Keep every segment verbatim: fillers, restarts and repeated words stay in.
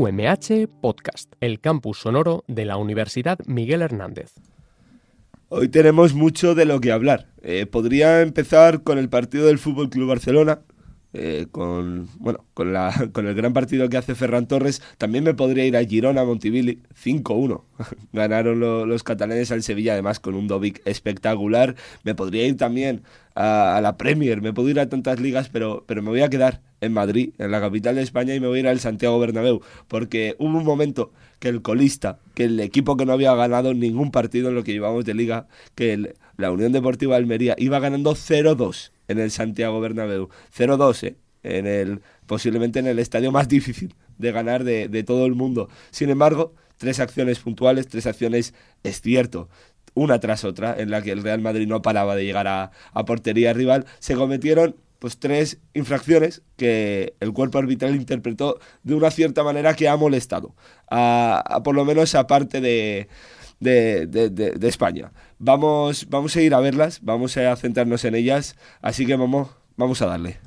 U M H Podcast, el campus sonoro de la Universidad Miguel Hernández. Hoy tenemos mucho de lo que hablar. Eh, podría empezar con el partido del F C Barcelona, eh, con bueno con, la, con el gran partido que hace Ferran Torres. También me podría ir a Girona, Montilivi, cinco uno. Ganaron lo, los catalanes al Sevilla, además con un Dobic espectacular. Me podría ir también a, a la Premier, me puedo ir a tantas ligas, pero, pero me voy a quedar en Madrid, en la capital de España, y me voy a ir al Santiago Bernabéu, porque hubo un momento que el colista, que el equipo que no había ganado ningún partido en lo que llevamos de liga, que el, la Unión Deportiva Almería iba ganando cero dos en el Santiago Bernabéu, cero dos, ¿eh? En el, posiblemente en el estadio más difícil de ganar de, de todo el mundo. Sin embargo, tres acciones puntuales, tres acciones, es cierto, una tras otra, en la que el Real Madrid no paraba de llegar a, a portería rival, se cometieron pues tres infracciones que el cuerpo arbitral interpretó de una cierta manera que ha molestado a, a por lo menos a parte de, de, de, de, de España. Vamos, vamos a ir a verlas, vamos a centrarnos en ellas, así que vamos, vamos a darle.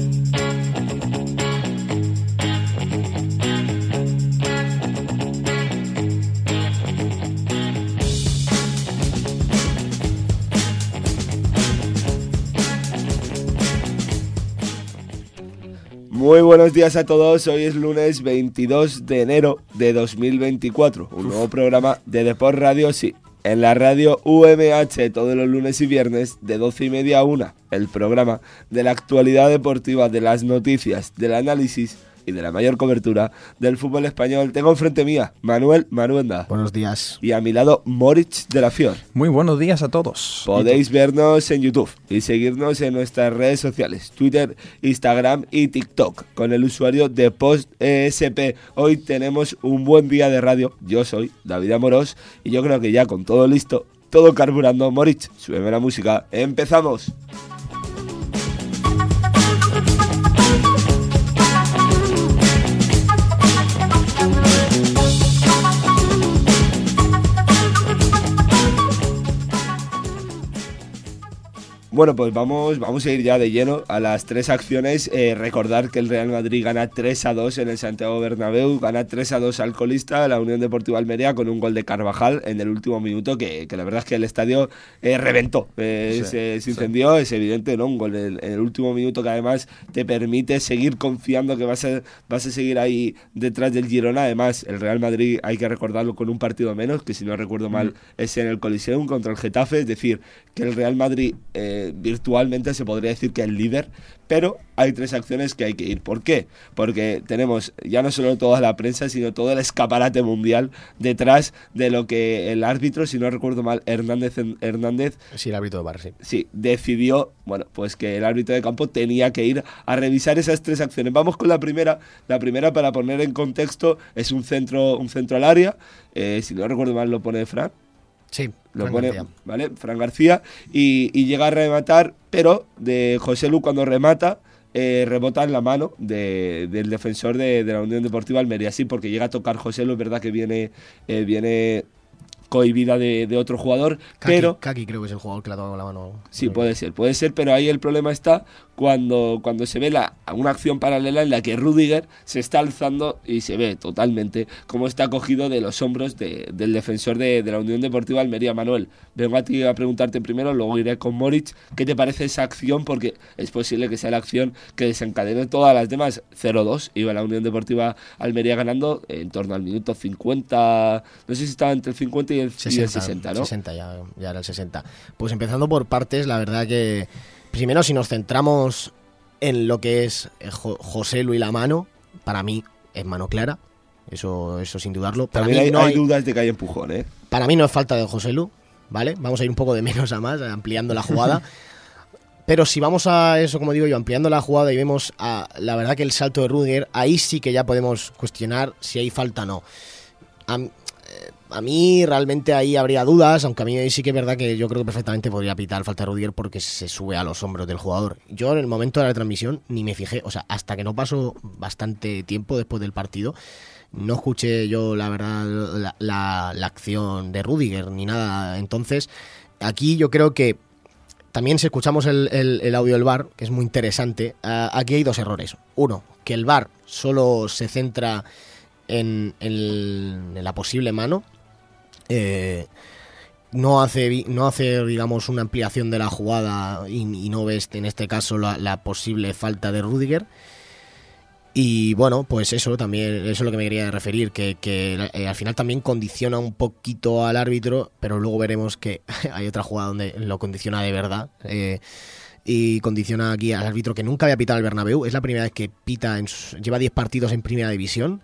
Muy buenos días a todos, hoy es lunes veintidós de enero de dos mil veinticuatro, un nuevo programa de Deport Radio, sí, en la radio U M H todos los lunes y viernes de doce y media a una, el programa de la actualidad deportiva, de las noticias, del análisis y de la mayor cobertura del fútbol español. Tengo enfrente mía Manuel Maruenda. Buenos días. Y a mi lado Moritz de la Fior. Muy buenos días a todos. Podéis vernos en YouTube y seguirnos en nuestras redes sociales, Twitter, Instagram y TikTok, con el usuario de PostESP. Hoy tenemos un buen día de radio. Yo soy David Amorós y yo creo que ya con todo listo, todo carburando. Moritz, súbeme la música. ¡Empezamos! Bueno, pues vamos, vamos a ir ya de lleno a las tres acciones. Eh, recordar que el Real Madrid gana tres a dos en el Santiago Bernabéu, gana tres a dos al colista, la Unión Deportiva Almería, con un gol de Carvajal en el último minuto, que, que la verdad es que el estadio eh, reventó, eh, sí, se, se incendió, sí. Es evidente, ¿no? Un gol en, en el último minuto que además te permite seguir confiando que vas a, vas a seguir ahí detrás del Girona. Además, el Real Madrid, hay que recordarlo, con un partido menos, que si no recuerdo mal, mm. es en el Coliseum contra el Getafe, es decir, que el Real Madrid eh, virtualmente se podría decir que es el líder, pero hay tres acciones que hay que ir. ¿Por qué? Porque tenemos ya no solo toda la prensa, sino todo el escaparate mundial detrás de lo que el árbitro, si no recuerdo mal, Hernández Hernández sí, el árbitro de bar, sí. Sí, decidió, bueno, pues que el árbitro de campo tenía que ir a revisar esas tres acciones. Vamos con la primera. La primera, para poner en contexto, es un centro, un centro al área, eh, si no recuerdo mal lo pone Fran. Sí, lo Fran pone, García. ¿vale? Fran García, y, y llega a rematar, pero de José Lu, cuando remata, eh, rebota en la mano de, del defensor de, de la Unión Deportiva Almería. Sí, porque llega a tocar José Lu, es verdad que viene, eh, viene cohibida de, de otro jugador, Kaki, pero... Kaki creo que es el jugador que le ha tocado con la mano. Sí, puede ser, puede ser, pero ahí el problema está cuando, cuando se ve la, una acción paralela en la que Rüdiger se está alzando y se ve totalmente cómo está cogido de los hombros de, del defensor de, de la Unión Deportiva Almería. Manuel, vengo a ti a preguntarte primero, luego iré con Moritz. ¿Qué te parece esa acción? Porque es posible que sea la acción que desencadene todas las demás. cero dos, iba la Unión Deportiva Almería ganando en torno al minuto cincuenta, no sé si estaba entre el cincuenta y el sesenta, y el sesenta, ¿no? sesenta, ya, ya era el sesenta. Pues empezando por partes, la verdad que primero, si nos centramos en lo que es Jo- José Lu y la mano, para mí es mano clara, eso, eso sin dudarlo. Para También mí hay, no hay hay dudas de que hay empujón, ¿eh? Para mí no es falta de José Lu, ¿vale? Vamos a ir un poco de menos a más, ampliando la jugada. Pero si vamos a eso, como digo yo, ampliando la jugada y vemos a, la verdad que el salto de Rüdiger, ahí sí que ya podemos cuestionar si hay falta o no. A, a mí realmente ahí habría dudas, aunque a mí sí que es verdad que yo creo que perfectamente podría pitar falta de Rüdiger porque se sube a los hombros del jugador. Yo en el momento de la transmisión ni me fijé, o sea, hasta que no pasó bastante tiempo después del partido, no escuché yo la verdad la, la, la acción de Rüdiger ni nada. Entonces, aquí yo creo que también si escuchamos el, el, el audio del V A R, que es muy interesante, uh, aquí hay dos errores. Uno, que el V A R solo se centra en, en, en la posible mano. Eh, no hace, no hace, digamos, una ampliación de la jugada y, y no ves en este caso la, la posible falta de Rüdiger. Y bueno, pues eso también, eso es lo que me quería referir, que, que eh, al final también condiciona un poquito al árbitro, pero luego veremos que hay otra jugada donde lo condiciona de verdad. Eh, y condiciona aquí al árbitro que nunca había pitado el Bernabéu. Es la primera vez que pita, en su, lleva diez partidos en primera división.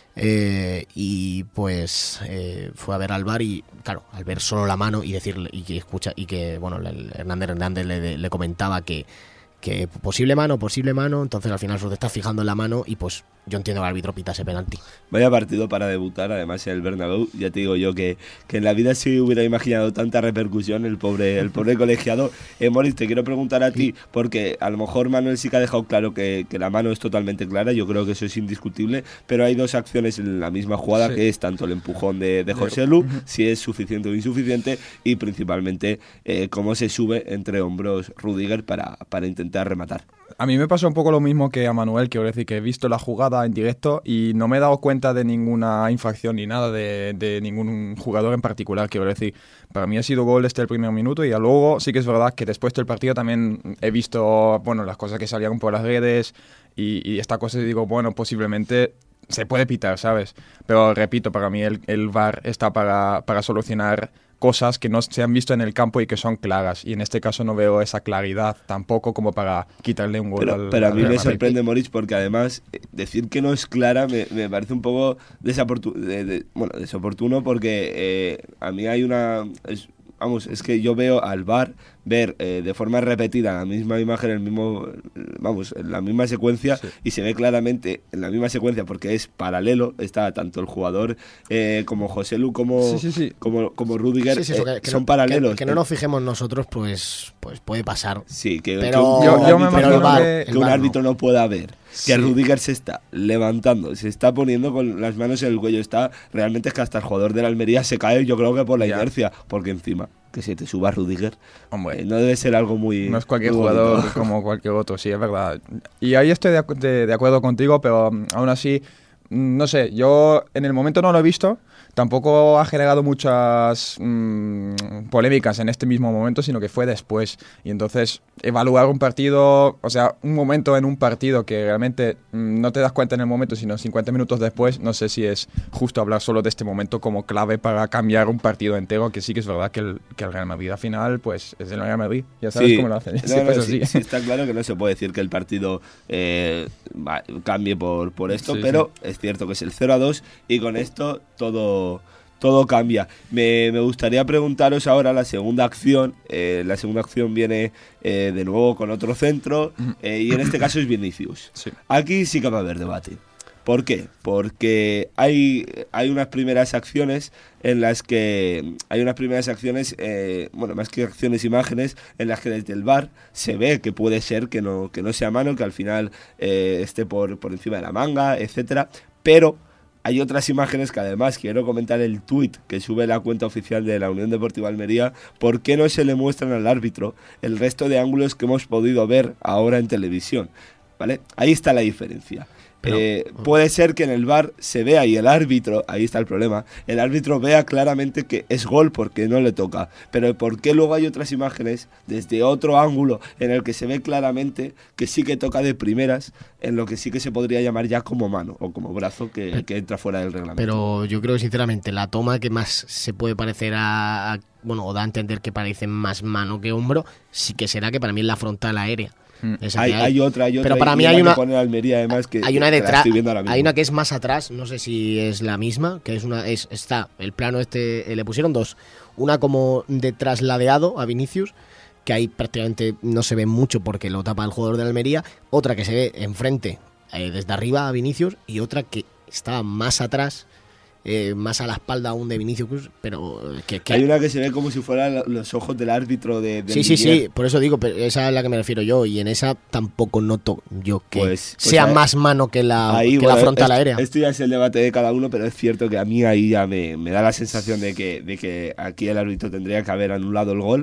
Eh, y pues eh, fue a ver al V A R y claro, al ver solo la mano y decirle y que escucha y que bueno, el Hernández Hernández le, le comentaba que que posible mano, posible mano, entonces al final solo te estás fijando en la mano y pues yo entiendo que el árbitro pita ese penalti. Vaya partido para debutar, además en el Bernabéu. Ya te digo yo que, que en la vida sí hubiera imaginado tanta repercusión el pobre el pobre colegiado. Eh, Moritz, te quiero preguntar a ti, porque a lo mejor Manuel sí que ha dejado claro que, que la mano es totalmente clara, yo creo que eso es indiscutible, pero hay dos acciones en la misma jugada, sí, que es tanto el empujón de, de Joselu, si es suficiente o insuficiente, y principalmente eh, cómo se sube entre hombros Rüdiger para, para intentar rematar. A mí me pasó un poco lo mismo que a Manuel, quiero decir que he visto la jugada en directo y no me he dado cuenta de ninguna infracción ni nada de, de ningún jugador en particular, quiero decir. Para mí ha sido gol desde el primer minuto y luego sí que es verdad que después del partido también he visto, bueno, las cosas que salieron por las redes y, y esta cosa y digo, bueno, posiblemente se puede pitar, ¿sabes? Pero repito, para mí el, el V A R está para, para solucionar cosas que no se han visto en el campo y que son claras, y en este caso no veo esa claridad tampoco como para quitarle un gol pero, al pero a mí al me Madrid. sorprende, Moritz, porque además decir que no es clara me, me parece un poco desoportuno, de, de, bueno, desoportuno porque eh, a mí hay una... Es, vamos, es que yo veo al V A R ver eh, de forma repetida la misma imagen, el mismo, vamos, en la misma secuencia, sí, y se ve claramente en la misma secuencia porque es paralelo, está tanto el jugador eh, como Joselu como, sí, sí, sí. como, como Rüdiger, sí, sí, eso, eh, que, que son no, paralelos. Que, que no nos fijemos nosotros, pues, pues puede pasar. Sí, que, pero, que, un, yo, yo me árbitro, imagino que, que un árbitro no. no pueda ver. Sí. Que Rüdiger se está levantando, se está poniendo con las manos en el cuello, está realmente es que hasta el jugador de la Almería se cae, yo creo que por la ya. inercia, porque encima que se te suba Rüdiger, hombre, eh, no debe ser algo muy... No es cualquier muy jugador bonito. como cualquier otro, sí, es verdad. Y ahí estoy de, de, de acuerdo contigo, pero um, aún así, no sé, yo en el momento no lo he visto, tampoco ha generado muchas mmm, polémicas en este mismo momento, sino que fue después. Y entonces, evaluar un partido, o sea, un momento en un partido que realmente mmm, no te das cuenta en el momento, sino cincuenta minutos después, no sé si es justo hablar solo de este momento como clave para cambiar un partido entero, que sí que es verdad que el, que el Real Madrid al final, pues, es el Real Madrid. Ya sabes sí, cómo lo hacen. No, sí, no, pues sí, así. sí, está claro que no se puede decir que el partido eh, va, cambie por, por esto, sí, pero sí. es cierto que es el cero a dos y con esto todo... todo cambia. Me, me gustaría preguntaros ahora la segunda acción. Eh, la segunda acción viene eh, de nuevo con otro centro eh, y en este caso es Vinicius. Sí. Aquí sí que va a haber debate. ¿Por qué? Porque hay, hay unas primeras acciones en las que hay unas primeras acciones, eh, bueno, más que acciones, imágenes, en las que desde el V A R se ve que puede ser que no, que no sea mano, que al final eh, esté por, por encima de la manga, etcétera. Pero hay otras imágenes que además quiero comentar el tuit que sube la cuenta oficial de la Unión Deportiva Almería. ¿Por qué no se le muestran al árbitro el resto de ángulos que hemos podido ver ahora en televisión? ¿Vale? Ahí está la diferencia. Pero, eh, puede ser que en el V A R se vea y el árbitro, ahí está el problema, el árbitro vea claramente que es gol porque no le toca, pero ¿por qué luego hay otras imágenes desde otro ángulo en el que se ve claramente que sí que toca de primeras, en lo que sí que se podría llamar ya como mano o como brazo que, que entra fuera del reglamento? Pero yo creo sinceramente la toma que más se puede parecer a, a bueno, o da a entender que parece más mano que hombro, sí que será que para mí es la frontal aérea. Hay, hay, hay otra, hay otra. Pero para mí hay una. Que Almería, además, que, hay una que detrás. Hay una que es más atrás, no sé si es la misma, que es una. Es, está el plano este. Eh, le pusieron dos. Una como de trasladeado a Vinicius, que ahí prácticamente no se ve mucho porque lo tapa el jugador de Almería. Otra que se ve enfrente, eh, desde arriba a Vinicius. Y otra que está más atrás. Eh, más a la espalda aún de Vinicius, pero que, que hay una que se ve como si fueran los ojos del árbitro de, de sí, sí, sí, por eso digo, pero esa es la que me refiero yo, y en esa tampoco noto yo que pues, pues sea ahí, más mano que la, ahí, que bueno, la frontal esto, aérea. Esto ya es el debate de cada uno, pero es cierto que a mí ahí ya me, me da la sensación de que, de que aquí el árbitro tendría que haber anulado el gol.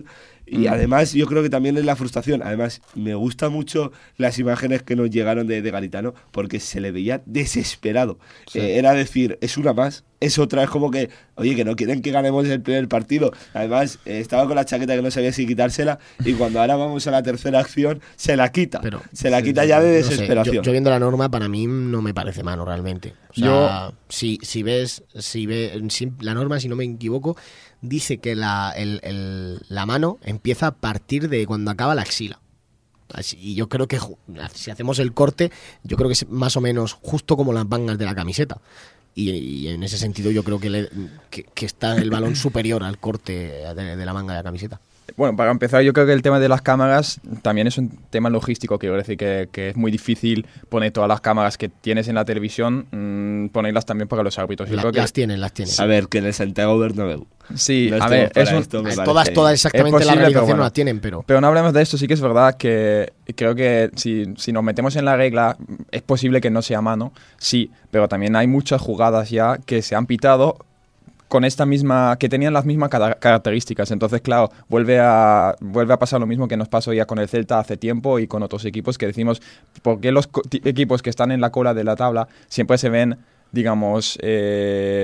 Y además yo creo que también es la frustración. Además me gustan mucho las imágenes que nos llegaron de, de Garitano porque se le veía desesperado. Sí. Eh, era decir, es una más, es otra, es como que, oye, que no quieren que ganemos el primer partido. Además eh, estaba con la chaqueta que no sabía si quitársela y cuando ahora vamos a la tercera acción se la quita. Pero, se la sí, quita ya de desesperación. No sé, yo, yo viendo la norma para mí no me parece mano realmente. O sea, yo... si, si ves, si ves si, la norma, si no me equivoco, dice que la, el, el, la mano empieza a partir de cuando acaba la axila. Así, y yo creo que si hacemos el corte, yo creo que es más o menos justo como las mangas de la camiseta. Y, y en ese sentido yo creo que, le, que, que está el balón superior al corte de, de la manga de la camiseta. Bueno, para empezar, yo creo que el tema de las cámaras también es un tema logístico, quiero decir que, que es muy difícil poner todas las cámaras que tienes en la televisión, mmm, ponerlas también para los árbitros. Yo la, creo que las tienen, las tienen. A ver, que en el Santiago Bernabéu. Sí, no a ver, es un, esto, me todas, todas exactamente posible, la realización bueno, no las tienen, pero... Pero no hablemos de esto, sí que es verdad que creo que si, si nos metemos en la regla, es posible que no sea mano, sí, pero también hay muchas jugadas ya que se han pitado con esta misma, que tenían las mismas características. Entonces, claro, vuelve a vuelve a pasar lo mismo que nos pasó ya con el Celta hace tiempo y con otros equipos, que decimos, ¿por qué los equipos que están en la cola de la tabla siempre se ven, digamos, eh,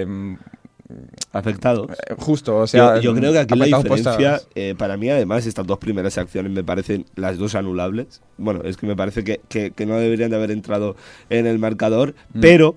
afectados? Justo, o sea... Yo, yo creo que aquí la diferencia, eh, para mí además, estas dos primeras acciones me parecen las dos anulables. Bueno, es que me parece que, que, que no deberían de haber entrado en el marcador, mm. pero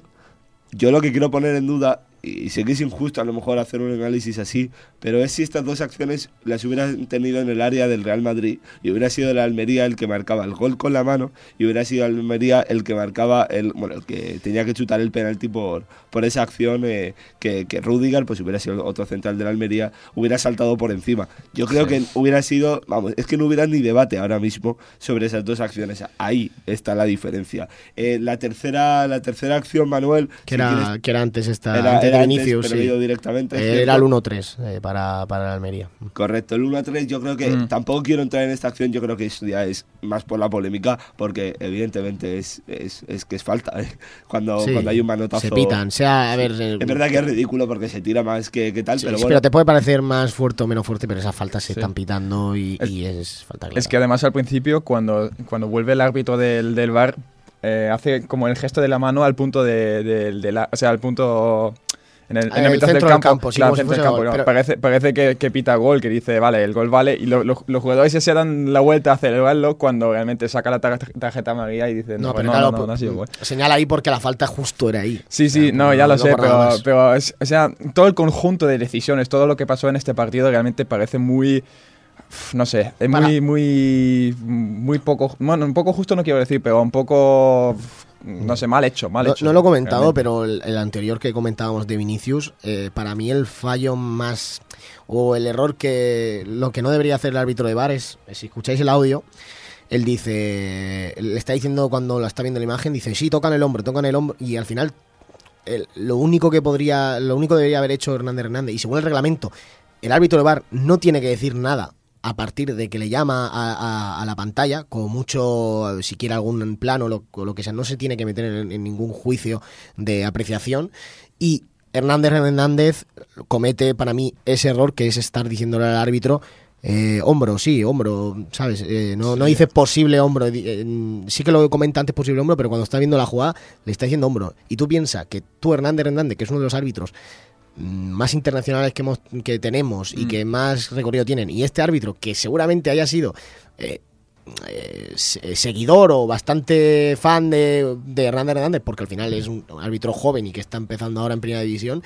yo lo que quiero poner en duda, y sé que es injusto a lo mejor hacer un análisis así, pero es si estas dos acciones las hubieran tenido en el área del Real Madrid y hubiera sido el Almería el que marcaba el gol con la mano y hubiera sido el Almería el que marcaba el bueno el que tenía que chutar el penalti por, por esa acción eh, que, que Rüdiger, pues hubiera sido otro central del Almería, hubiera saltado por encima. Yo creo sí. que hubiera sido, vamos, es que no hubiera ni debate ahora mismo sobre esas dos acciones. Ahí está la diferencia. Eh, la tercera la tercera acción, Manuel, que, si era, quieres, que era antes esta era, antes era de antes, Vinicius, pero sí. ido directamente. Eh, era el uno tres eh, para, para el Almería. Correcto, el uno a tres yo creo que mm. tampoco quiero entrar en esta acción, yo creo que eso ya es más por la polémica, porque evidentemente es, es, es que es falta, ¿eh? cuando, sí, cuando hay un manotazo. Se pitan, sea, a ver... Es eh, verdad que es ridículo porque se tira más que, que tal, sí, pero sí, bueno. Pero te puede parecer más fuerte o menos fuerte, pero esas faltas se sí. están pitando y es, y es falta clara. Es que además al principio, cuando, cuando vuelve el árbitro del, del V A R, eh, hace como el gesto de la mano al punto de, de, de la... O sea, al punto... En el, en el, el centro del campo, campo, sí, claro, centro del campo gol, pero... parece, parece que, que pita gol, que dice, vale, el gol vale, y lo, lo, los jugadores ya se dan la vuelta a celebrarlo cuando realmente saca la tarjeta amarilla y dice, no, no, pues pero no, claro, no, no, no ha sido gol. Señala ahí porque la falta justo era ahí. Sí, sí, o sea, no, ya no, lo no sé, pero, pero es, o sea, todo el conjunto de decisiones, todo lo que pasó en este partido realmente parece muy... No sé, es Para... muy, muy, muy poco, bueno, un poco justo no quiero decir, pero un poco... No sé, mal hecho, mal no, hecho. No lo he comentado, realmente. Pero el, el anterior que comentábamos de Vinicius, eh, para mí el fallo más, o el error que, lo que no debería hacer el árbitro de V A R es, si escucháis el audio, él dice, le está diciendo cuando la está viendo la imagen, dice, sí, tocan el hombro, tocan el hombro, y al final, el, lo único que podría, lo único que debería haber hecho Hernández Hernández, y según el reglamento, el árbitro de V A R no tiene que decir nada a partir de que le llama a, a, a la pantalla, como mucho, si quiere algún plano o lo, lo que sea, no se tiene que meter en, en ningún juicio de apreciación. Y Hernández Hernández comete para mí ese error, que es estar diciéndole al árbitro, eh, hombro, sí, hombro, ¿sabes? Eh, no, sí. no dice posible hombro, eh, sí que lo comenta antes posible hombro, pero cuando está viendo la jugada le está diciendo hombro. Y tú piensas que tú, Hernández Hernández, que es uno de los árbitros más internacionales que, hemos, que tenemos y mm. que más recorrido tienen, y este árbitro que seguramente haya sido eh, eh, seguidor o bastante fan de, de Hernández Hernández, porque al final es un árbitro joven y que está empezando ahora en primera división,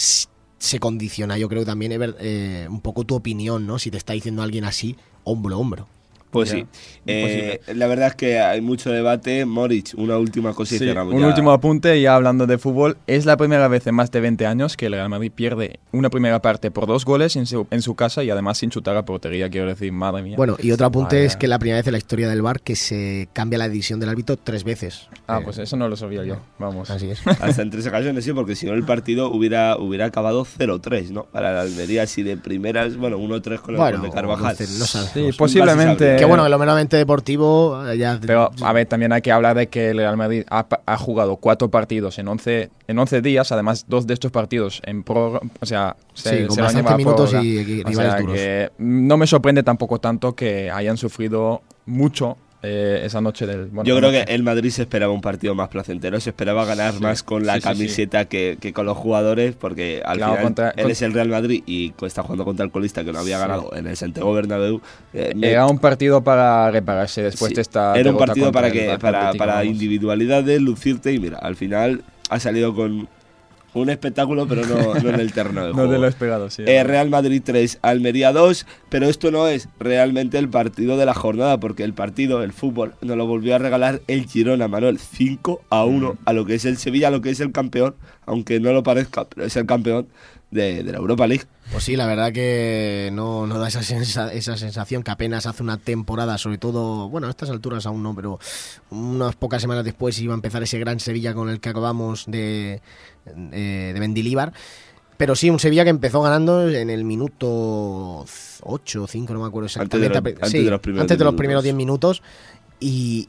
se condiciona, yo creo también eh, un poco tu opinión, ¿no? Si te está diciendo alguien así, hombro a hombro. Pues yeah, sí, eh, la verdad es que hay mucho debate. Moritz, una última cosa y sí, cerramos. Un ya. último apunte, ya hablando de fútbol. Es la primera vez en más de veinte años que el Real Madrid pierde una primera parte por dos goles en su, en su casa y además sin chutar a portería, quiero decir, madre mía. Bueno, y otro apunte Vaya. es que la primera vez en la historia del V A R que se cambia la decisión del árbitro tres veces. Ah, eh, pues eso no lo sabía yo, vamos. Así es. Hasta en tres ocasiones, sí, porque si no el partido hubiera, hubiera acabado cero tres, ¿no? Para la Almería, así de primeras, bueno, uno tres con el bueno, gol de Carvajal. No, no sí, posiblemente, que bueno, que lo meramente deportivo ya... Pero, a ver, también hay que hablar de que el Real Madrid ha, ha jugado cuatro partidos en once, en once días, además dos de estos partidos en pro, o sea, se, sí, con se lo han bastante llevado a minutos prórroga. y, y O rivales sea, duros. que no me sorprende tampoco tanto que hayan sufrido mucho eh, esa noche del... Bueno, Yo creo noche. que el Madrid se esperaba un partido más placentero, se esperaba ganar Sí, más con la sí, sí, camiseta Que, que con los jugadores, porque al Claro, final contra- él con- es el Real Madrid y está jugando contra el colista que no había Sí. ganado en el Santiago Bernabéu. Eh, me- Era un partido para repararse después sí, de esta era un derrota partido contra para el que Barça para, Atlético, para vamos. individualidades, lucirte, y mira, al final ha salido con un espectáculo, pero no, no en el terreno de No juego. te lo he esperado, sí. Eh, Real Madrid tres, Almería dos, pero esto no es realmente el partido de la jornada, porque el partido, el fútbol, nos lo volvió a regalar el Girona, Manuel, cinco a uno, a lo que es el Sevilla, a lo que es el campeón, aunque no lo parezca, pero es el campeón de, de la Europa League. Pues sí, la verdad que no, no da esa, sensa- esa sensación que apenas hace una temporada, sobre todo, bueno, a estas alturas aún no, pero unas pocas semanas después iba a empezar ese gran Sevilla con el que acabamos de, eh, de Mendilibar. Pero sí, un Sevilla que empezó ganando en el minuto ocho o cinco, no me acuerdo Antes de exactamente. los- antes Sí, de los primeros antes de diez los primeros minutos. diez minutos. Y,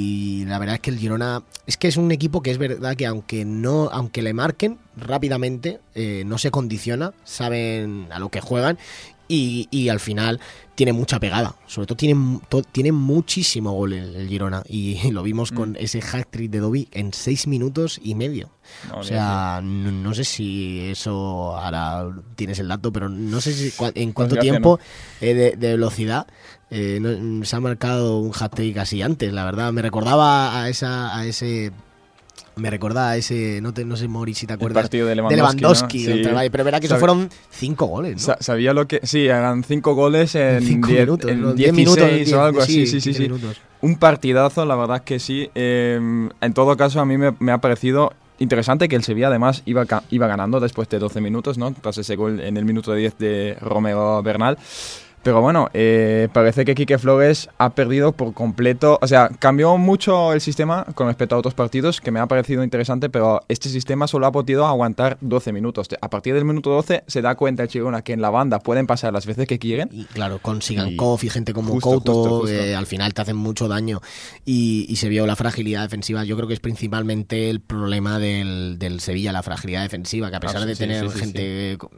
y la verdad es que el Girona es que es un equipo que es verdad que aunque no aunque le marquen rápidamente eh, no se condiciona, saben a lo que juegan y, y al final tiene mucha pegada, sobre todo tiene, mu- to- tiene muchísimo gol el, el Girona y lo vimos con ese hat-trick de Dobby en seis minutos y medio. No, O sea, no, no sé si eso ahora tienes el dato, pero no sé si cua- en cuánto Gracias, tiempo eh, de, de velocidad eh, no- se ha marcado un hat-trick así antes, la verdad. Me recordaba a esa a ese... Me recordaba a ese... No, te, no sé, Mori, si te El acuerdas. partido de de Lewandowski, Lewandowski ¿no? contra el Sí. Bayern, pero verá que eso Sabe- fueron cinco goles, ¿no? Sa- Sabía lo que... Sí, eran cinco goles en, Cinco diez, minutos, en ¿no? dieciséis Diez minutos, o diez- algo así. sí, Sí, sí, quince sí. minutos. Un partidazo, la verdad que sí. Eh, en todo caso, a mí me, me ha parecido interesante que el Sevilla además iba, ca- iba ganando después de doce minutos, ¿no? Tras ese gol en el minuto diez de Romero Bernal. Pero bueno, eh, parece que Quique Flores ha perdido por completo, o sea, cambió mucho el sistema con respecto a otros partidos, que me ha parecido interesante, pero este sistema solo ha podido aguantar doce minutos. A partir del minuto doce se da cuenta el Girona que en la banda pueden pasar las veces que quieren. Y claro, con Sigankov y gente como Justo, Couto, justo, justo. eh, al final te hacen mucho daño y, y se vio la fragilidad defensiva. Yo creo que es principalmente el problema del, del Sevilla, la fragilidad defensiva, que a pesar Ah, de sí, tener sí, sí, gente... con-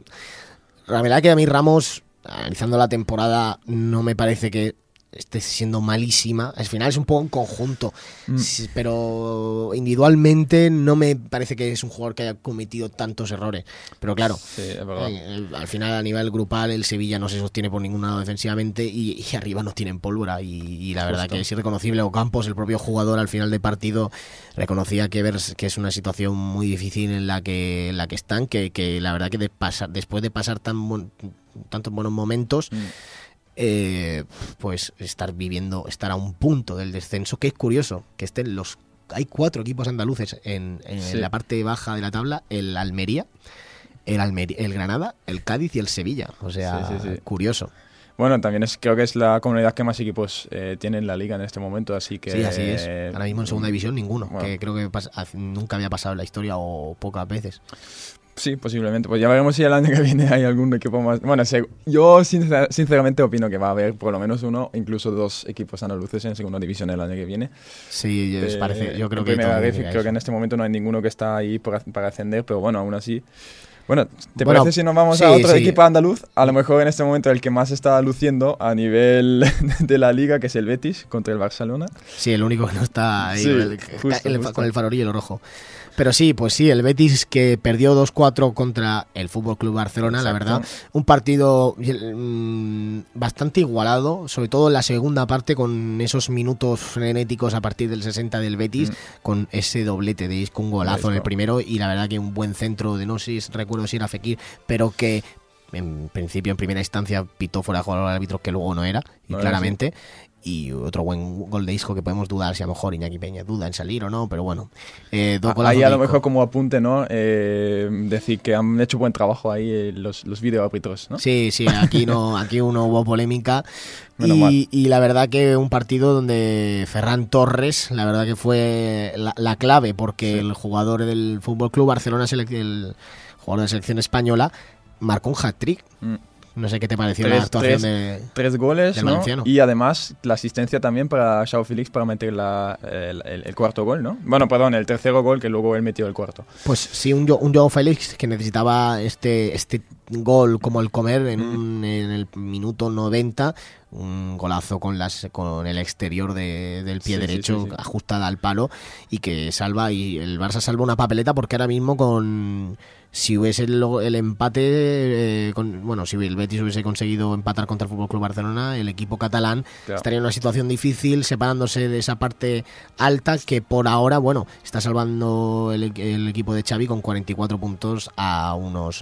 La verdad que a mí Ramos, analizando la temporada, no me parece que esté siendo malísima. Al final es un poco en conjunto, Mm. sí, pero individualmente no me parece que es un jugador que haya cometido tantos errores. Pero claro, Sí, es verdad. eh, al final a nivel grupal el Sevilla no se sostiene por ningún lado defensivamente y, y arriba no tienen pólvora y, y la verdad Justo. que es irreconocible. Ocampos, el propio jugador, al final de partido reconocía que, ver, que es una situación muy difícil en la que, en la que están, que, que la verdad que de pasar, después de pasar tan buen- tantos buenos momentos, Mm. eh, pues estar viviendo, estar a un punto del descenso, que es curioso, que estén los... Hay cuatro equipos andaluces en, en Sí. la parte baja de la tabla, el Almería, el, Almeri- el Granada, el Cádiz y el Sevilla. O sea, Sí, sí, sí. curioso. Bueno, también es, creo que es la comunidad que más equipos eh, tiene en la liga en este momento, así que... Sí, así es. Ahora mismo en segunda división ninguno, bueno. que creo que pas- haz- nunca había pasado en la historia o pocas veces. Sí, posiblemente. Pues ya veremos si el año que viene hay algún equipo más. Bueno, se- yo sincer- sinceramente opino que va a haber por lo menos uno, incluso dos equipos andaluces en segunda división el año que viene. Sí, es- Eh, parece, yo creo en que primera todo vez, indica creo que eso. en este momento no hay ninguno que está ahí por- para ascender, pero bueno, aún así. Bueno, ¿te Bueno, parece si nos vamos sí, a otro sí. equipo andaluz? A lo mejor en este momento el que más está luciendo a nivel de la liga, que es el Betis contra el Barcelona. Sí, el único que no está ahí Sí, con, el, justo, el- justo. con el farolillo rojo. Pero sí, pues sí, el Betis que perdió dos cuatro contra el F C Barcelona, la Exacto. verdad. Un partido mm, bastante igualado, sobre todo en la segunda parte, con esos minutos frenéticos a partir del sesenta del Betis, Mm. con ese doblete de Isco, un golazo en el Isco. primero, y la verdad que un buen centro de, no sé si recuerdo si era Fekir, pero que en principio, en primera instancia, pitó fuera de jugador al árbitro, que luego no era, y No era, claramente. Y otro buen gol de Isco que podemos dudar si a lo mejor Iñaki Peña duda en salir o no, pero bueno. Eh, dos golazos Ahí de a lo Isco. mejor como apunte, ¿no? Eh, decir que han hecho buen trabajo ahí eh, los, los videoárbitros, ¿no? Sí, sí, aquí no, aquí no hubo polémica. Menos mal. Y, y la verdad que un partido donde Ferran Torres, la verdad que fue la, la clave, porque Sí. el jugador del Fútbol Club Barcelona, selec- el jugador de selección española, marcó un hat-trick. Mm. No sé qué te pareció tres, la actuación tres, de tres goles, del ¿no? valenciano. Y además la asistencia también para Joao Félix para meter la, el, el, el cuarto gol, ¿no? Bueno, perdón, el tercero gol que luego él metió el cuarto. Pues sí, un, un Joao Félix que necesitaba este, este gol como el comer en, Mm. un, en el minuto noventa, un golazo con las con el exterior de, del pie Sí, sí, derecho sí, sí. ajustada al palo y que salva, y el Barça salva una papeleta porque ahora mismo con si hubiese el, el empate eh, con, bueno, si el Betis hubiese conseguido empatar contra el F C Barcelona, el equipo catalán Claro. estaría en una situación difícil, separándose de esa parte alta que por ahora, bueno, está salvando el, el equipo de Xavi con cuarenta y cuatro puntos a unos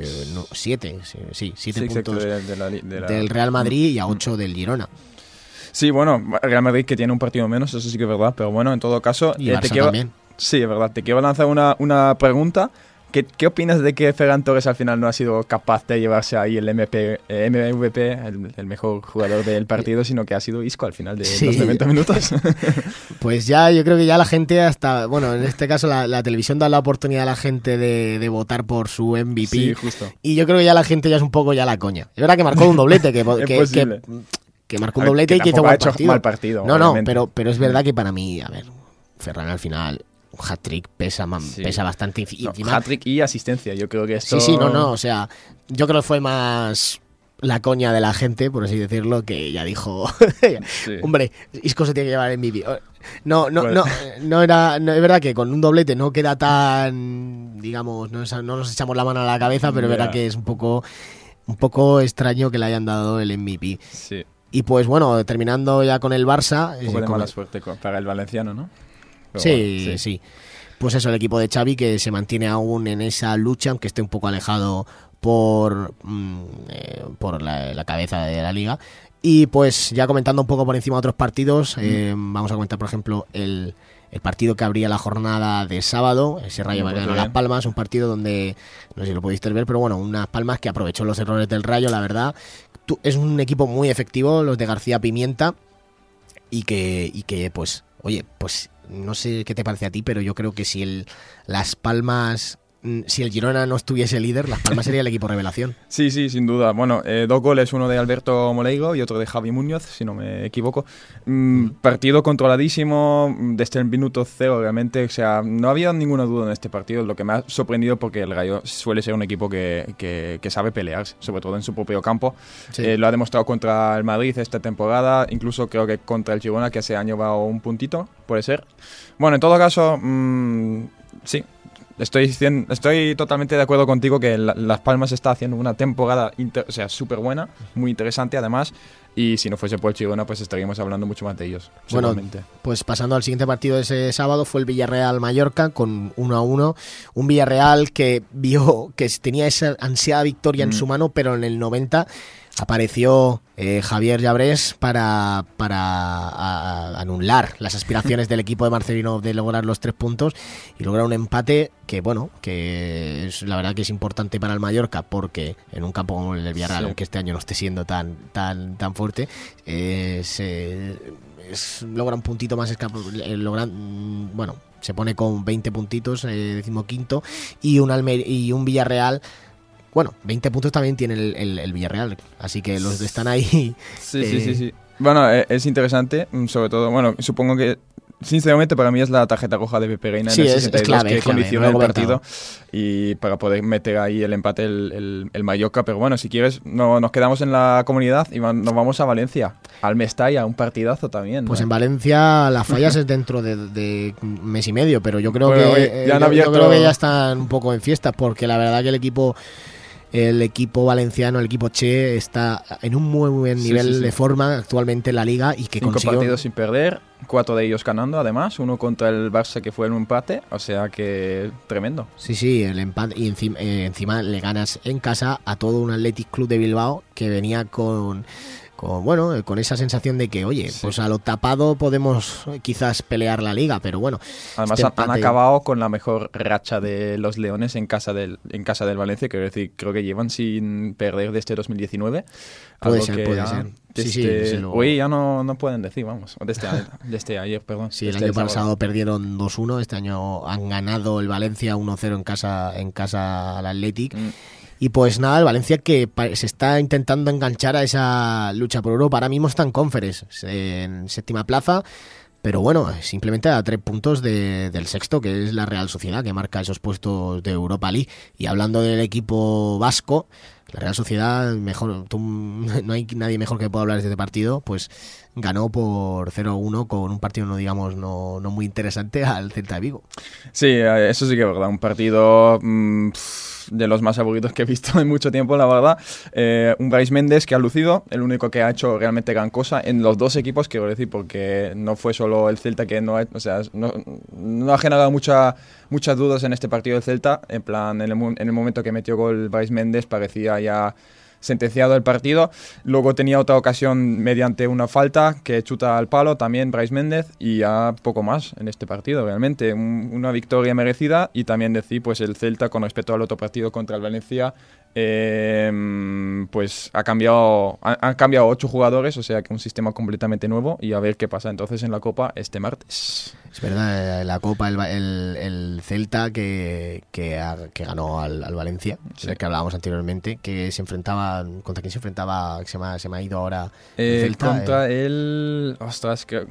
siete, sí, siete Sí, exacto, puntos de, de la, de la- del Real Madrid y a ocho del Girona. Sí, bueno, Real Madrid que tiene un partido menos, eso sí que es verdad, pero bueno, en todo caso... Y eh, Barça te quiero, también. Sí, es verdad, te quiero lanzar una, una pregunta. ¿Qué, ¿Qué opinas de que Ferran Torres al final no ha sido capaz de llevarse ahí el M P, eh, M V P, el, el mejor jugador del partido, sino que ha sido Isco al final de Sí. los noventa minutos? Pues ya, yo creo que ya la gente hasta, bueno, en este caso la, la televisión da la oportunidad a la gente de, de votar por su M V P. Sí, justo. Y yo creo que ya la gente ya es un poco ya la coña. Es verdad que marcó un doblete, que, Es que, posible. que, que marcó A un ver, doblete que y que hizo tampoco ha buen hecho partido. mal partido, No, no, obviamente. pero, pero es verdad que para mí, a ver, Ferran al final, un hat-trick pesa, man- Sí. pesa bastante. Y No, encima- hat-trick y asistencia, yo creo que esto... Sí, sí, no, no, o sea, yo creo que fue más la coña de la gente, por así decirlo, que ya dijo, Sí. hombre, Isco se tiene que llevar en M V P. No, no, Pues- no, no era, no, es verdad que con un doblete no queda tan, digamos, no, es- no nos echamos la mano a la cabeza, pero es verdad Ya. que es un poco, un poco extraño que le hayan dado el M V P. Sí, Y pues bueno, terminando ya con el Barça, un poco eh, de con mala el- suerte con- para el valenciano, ¿no? Pero Sí, bueno, sí, Pues eso, el equipo de Xavi que se mantiene aún en esa lucha, aunque esté un poco alejado por, mm, eh, por la, la cabeza de la liga. Y pues ya comentando un poco por encima de otros partidos, eh, vamos a comentar por ejemplo el, el partido que abría la jornada de sábado, ese Rayo Muy Vallecano bien. Las Palmas, un partido donde, no sé si lo pudiste ver, pero bueno, unas Palmas que aprovechó los errores del Rayo, la verdad. Tú- Es un equipo muy efectivo, los de García Pimienta, y que, y que pues, oye, pues no sé qué te parece a ti, pero yo creo que si el Las Palmas, mm, si el Girona no estuviese líder, Las Palmas sería el equipo revelación. Sí, sí, sin duda. Bueno, eh, dos goles, uno de Alberto Moleigo y otro de Javi Muñoz, si no me equivoco. Mm, partido controladísimo mm, desde el minuto cero, realmente. O sea, no había ninguna duda en este partido. Lo que me ha sorprendido porque el Rayo suele ser un equipo que, que, que sabe pelear, sobre todo en su propio campo. Sí. Eh, lo ha demostrado contra el Madrid esta temporada, incluso creo que contra el Girona, que se ha llevado un puntito, puede ser. Bueno, en todo caso, mm, sí. Estoy, cien- estoy totalmente de acuerdo contigo que la- Las Palmas está haciendo una temporada inter- o sea, súper buena, muy interesante además, y si no fuese por el Girona pues estaríamos hablando mucho más de ellos, Bueno, seguramente. Pues pasando al siguiente partido de ese sábado fue el Villarreal-Mallorca con uno a uno. Un Villarreal que vio que tenía esa ansiada victoria en Mm. su mano, pero en el noventa apareció eh, Javier Llabrés para, para a- a anular las aspiraciones del equipo de Marcelino de lograr los tres puntos y lograr un empate que, bueno, que es la verdad que es importante para el Mallorca porque en un campo como el del Villarreal, Sí. aunque este año no esté siendo tan, tan, tan fuerte, eh, se es- logra un puntito más, escap- eh, logra- mm, bueno, se pone con veinte puntitos, eh, decimoquinto, y un, Almer- y un Villarreal. Bueno, veinte puntos también tiene el, el- el Villarreal, así que los están ahí. Sí, sí, eh, sí, sí. Bueno, eh, es interesante, mm, sobre todo, bueno, supongo que, sinceramente, para mí es la tarjeta roja de Pepe Reina Sí, en el es- es sesenta y dos clave, que es clave, condiciona lo he el partido comentado. y para poder meter ahí el empate el, el, el Mallorca. Pero bueno, si quieres, no, nos quedamos en la comunidad y va- nos vamos a Valencia, al Mestalla, un partidazo también. Pues ¿no? en Valencia las fallas es dentro de, de un mes y medio, pero yo creo Bueno, que oye, eh, ya han yo- yo abierto- creo que ya están un poco en fiestas, porque la verdad que el equipo el equipo valenciano, el equipo Che, está en un muy buen Sí, nivel sí, sí. de forma actualmente en la liga y que Cinco consiguió partidos sin perder, cuatro de ellos ganando además, uno contra el Barça que fue en un empate, o sea que tremendo. Sí, sí, el empate y encima, eh, encima le ganas en casa a todo un Athletic Club de Bilbao que venía con, con bueno, eh, con esa sensación de que, oye, Sí. pues a lo tapado podemos eh, quizás pelear la liga, pero bueno. Además este han- han empate- acabado con la mejor racha de los Leones en casa del en casa del Valencia, quiero decir, creo que llevan sin perder desde dos mil diecinueve. Puede algo ser, que puede ya ser. Sí, sí, desde- desde luego. hoy ya no, no pueden decir, vamos, desde, a- desde ayer, perdón. Sí, el desde año sábado. pasado perdieron dos uno, este año han ganado el Valencia uno cero en casa en casa al Athletic. Mm. Y pues nada, el Valencia que se está intentando enganchar a esa lucha por Europa. Ahora mismo está en Conference, en séptima plaza. Pero bueno, simplemente a tres puntos de, del sexto, que es la Real Sociedad, que marca esos puestos de Europa League. Y hablando del equipo vasco, la Real Sociedad, mejor, tú, no hay nadie mejor que pueda hablar de este partido, pues ganó por cero a uno con un partido, no digamos, no, no muy interesante al Celta de Vigo. Sí, eso sí que es verdad, un partido mmm, de los más aburridos que he visto en mucho tiempo, la verdad. Eh, un Brais Méndez que ha lucido, el único que ha hecho realmente gran cosa en los dos equipos, quiero decir, porque no fue solo el Celta que no ha, o sea, no, no ha generado mucha, muchas dudas en este partido del Celta, en plan, en el, en el momento que metió gol Brais Méndez parecía ya sentenciado el partido. Luego tenía otra ocasión mediante una falta que chuta al palo también Brais Méndez, y ya poco más en este partido realmente. Un, una victoria merecida, y también decir pues el Celta con respecto al otro partido contra el Valencia eh, pues ha cambiado ha, han cambiado ocho jugadores, o sea que un sistema completamente nuevo, y a ver qué pasa entonces en la Copa este martes. Es verdad, la Copa, el, el, el Celta que, que, ha, que ganó al, al Valencia, sí. El que hablábamos anteriormente, que se enfrentaba, ¿contra quién se enfrentaba? Se me ha, se me ha ido ahora el eh, Celta. Contra eh. el... Ostras, que...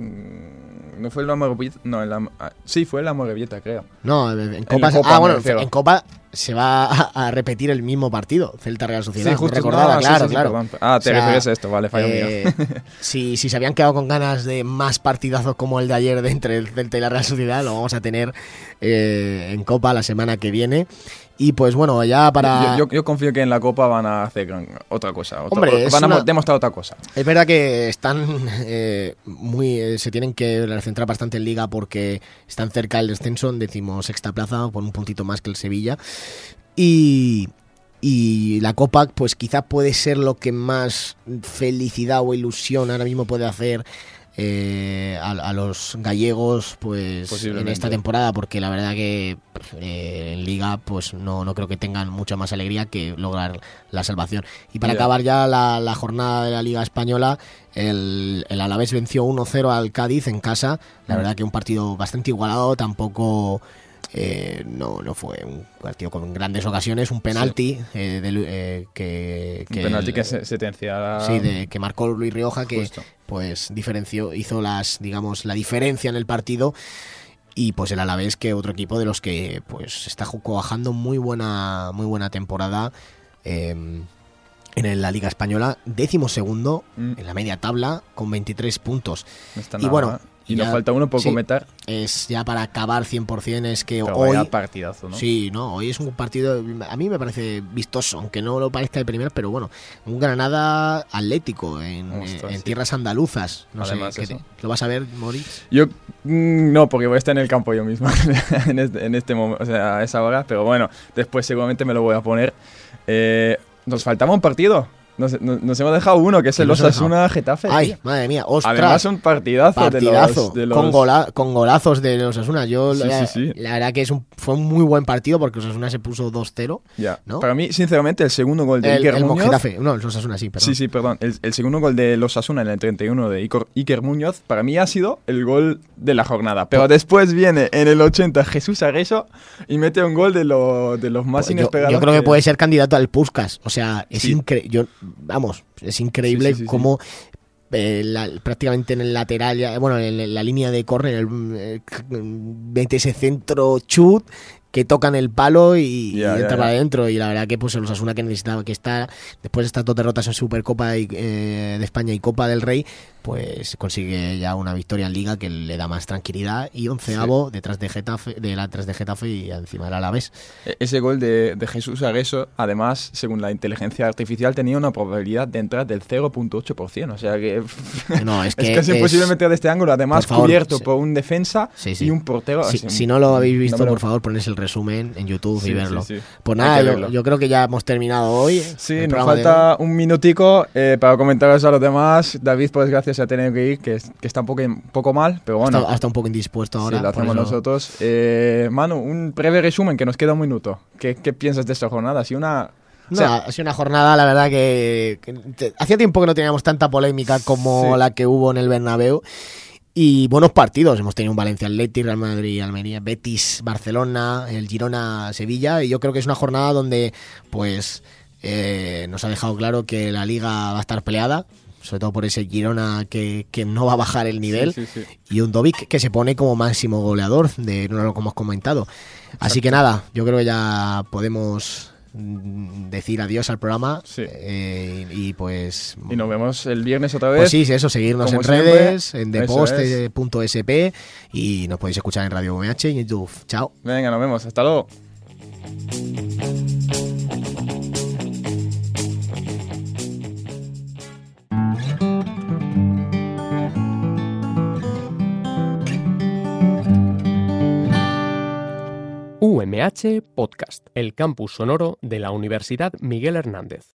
No fue el Amorebieta, no, el Am... sí, fue el Amorebieta, creo. No, en Copa... En Copa ah, bueno, en Copa se va a, a repetir el mismo partido, Celta-Real Sociedad. Sí, justo, no recordaba, no, claro, sí, sí, claro. Perdón. Ah, te o sea, refieres a esto, vale, fallo eh, mío. si, si se habían quedado con ganas de más partidazos como el de ayer de entre el Celta y la Real Sociedad, lo vamos a tener eh, en Copa la semana que viene. Y pues bueno, ya para... Yo, yo, yo confío que en la Copa van a hacer otra cosa. Otra, Hombre, van a una... demostrar otra cosa. Es verdad que están eh, muy... Eh, se tienen que centrar bastante en Liga porque están cerca del descenso, en decimosexta plaza, por un puntito más que el Sevilla. Y... Y la Copa, pues quizá puede ser lo que más felicidad o ilusión ahora mismo puede hacer eh, a, a los gallegos, pues en esta temporada, porque la verdad que eh, en Liga, pues no, no creo que tengan mucha más alegría que lograr la salvación. Y para yeah. acabar ya la, la jornada de la Liga Española, el, el Alavés venció uno cero al Cádiz en casa. La mm. verdad que un partido bastante igualado, tampoco... Eh, no, no fue un partido con grandes ocasiones, un penalti sí. eh, de, eh, que, que un penalti el, que se sentenciara sí, de, que marcó Luis Rioja, que Justo. pues diferenció, hizo las, digamos, la diferencia en el partido. Y pues el Alavés, que otro equipo de los que pues está cuajando muy buena, muy buena temporada eh, en la Liga Española, décimo segundo mm. en la media tabla con veintitrés puntos. No está y nada. bueno, Y nos ya, falta uno por sí, comentar. Es ya para acabar cien por ciento, es que Pero hoy... vaya partidazo, ¿no? Sí, no, hoy es un partido, a mí me parece vistoso, aunque no lo parezca de primera, pero bueno, un Granada Atlético en, Ostras, en sí. tierras andaluzas. No Además, sé, ¿qué, ¿lo vas a ver, Moritz? Yo mmm, no, porque voy a estar en el campo yo mismo en este, en este momento, o sea, a esa hora, pero bueno, después seguramente me lo voy a poner. Eh, nos faltaba un partido. Nos, nos, nos hemos dejado uno, que es el Osasuna Getafe. Ay, tío. Madre mía, ostras. Además, un partidazo, partidazo de los, de los... Con, gola, con golazos de los Osasuna. Yo, sí, la, sí, sí. la verdad que es un, fue un muy buen partido porque Osasuna se puso dos cero. Ya. ¿no? Para mí, sinceramente, el segundo gol de el, Iker el Muñoz. Getafe. No, el Osasuna sí, perdón. Sí, sí, perdón. El, el segundo gol de los Osasuna en el treinta y uno de Iker, Iker Muñoz, para mí ha sido el gol de la jornada. Pero oh. después viene en el ochenta Jesús Agueso y mete un gol de, lo, de los más pues inesperados. Yo, yo creo que... que puede ser candidato al Puskás. O sea, es sí. increíble. Vamos. Es increíble sí, sí, sí, cómo sí. Eh, la, prácticamente en el lateral, ya, bueno, en la línea de córner, eh, mete ese centro chut que tocan el palo y, yeah, y entra yeah, para yeah. adentro. Y la verdad que pues el Osasuna que necesitaba, que está después de estas dos derrotas en Supercopa y, eh, de España y Copa del Rey, pues consigue ya una victoria en Liga que le da más tranquilidad, y onceavo sí. detrás de Getafe, de la detrás de Getafe y encima del Alavés. Ese gol de, de Jesús Agueso, además, según la inteligencia artificial, tenía una probabilidad de entrar del cero punto ocho por ciento, o sea que no, es, que es casi es... imposible meter de este ángulo, además por favor, cubierto sí. por un defensa sí, sí. y un portero. Sí, así, si no lo habéis visto, no lo... por favor, ponéis el resumen en YouTube sí, y verlo. Sí, sí. Pues nada, yo, yo creo que ya hemos terminado hoy. Sí, nos falta un minutico eh, para comentaros a los demás. David, por desgracia, se ha tenido que ir, que, que está un poco, un poco mal, pero bueno. Hasta, hasta un poco indispuesto ahora. Sí, lo hacemos eso... nosotros. Eh, Manu, un breve resumen, que nos queda un minuto. ¿Qué, qué piensas de esta jornada? ¿Ha una...? No, o sea, ha sido una jornada, la verdad, que, que te, hacía tiempo que no teníamos tanta polémica como sí. la que hubo en el Bernabéu. Y buenos partidos, hemos tenido un Valencia Athletic, Real Madrid, Almería, Betis, Barcelona, el Girona, Sevilla, y yo creo que es una jornada donde pues eh, nos ha dejado claro que la Liga va a estar peleada, sobre todo por ese Girona que, que no va a bajar el nivel, Sí, sí, sí. y un Dovic que se pone como máximo goleador, de no lo que hemos comentado. Así que nada, yo creo que ya podemos mm, decir adiós al programa. Sí. eh, y pues Y nos vemos el viernes otra vez. pues sí, eso, seguirnos como en siempre. redes, en Eso deposte punto es pe, y nos podéis escuchar en Radio V M H y en YouTube. Chao. Venga, nos vemos. Hasta luego. U M H Podcast, el campus sonoro de la Universidad Miguel Hernández.